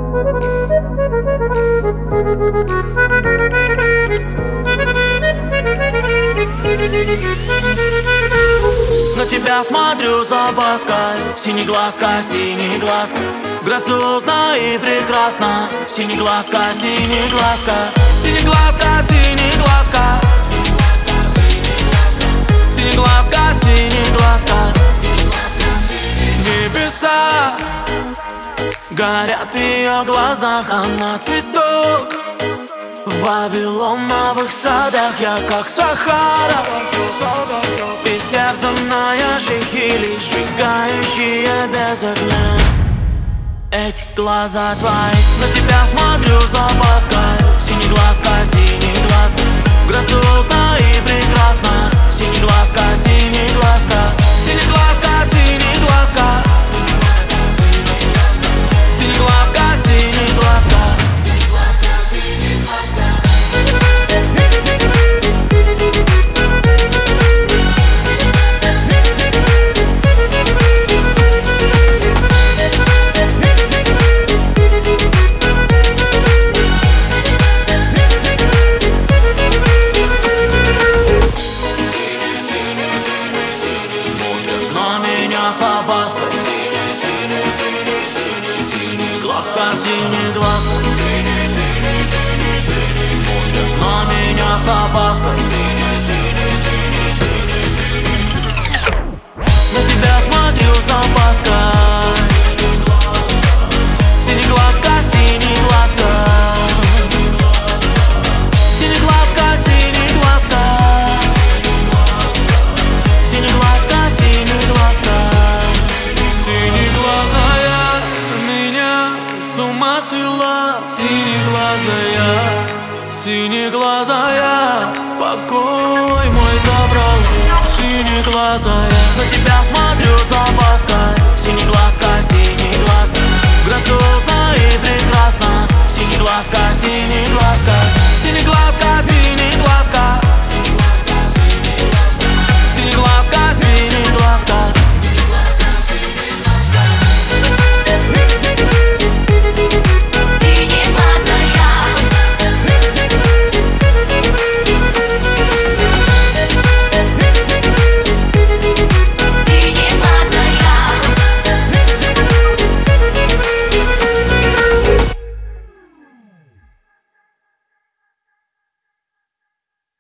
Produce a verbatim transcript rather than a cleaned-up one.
На тебя смотрю с опаской, синеглазка, синеглазка, грациозно и прекрасно. Синеглазка, синеглазка, синеглазка, синеглазка, синеглазка, синеглазка. Небеса горят в ее глазах, она цветок в вавилоновых садах. Я как Сахара, истерзанная шихили, сжигающая без огня. Эти глаза твои, на тебя смотрю с опаской. Синеглазка, синеглазка, грациозно и прекрасно. Синеглазка, синеглазка, синеглазка, синеглазка, синеглазка, синеглазка. С опаской, синий, синий, синий, синий, синий глазка, синий глазка, синий, синий, синий, синий, смотрят на меня с опаской, синий, синий, синий, синий, синий. На тебя смотрю с опаской. Синий глазка, синий глазка, синий глазка, синий глазка, синий глазка, синий глазка. Синеглазая меня с ума свела, синеглазая, синеглазая, покой мой забрала. Синеглазая, на тебя смотрю с опаской.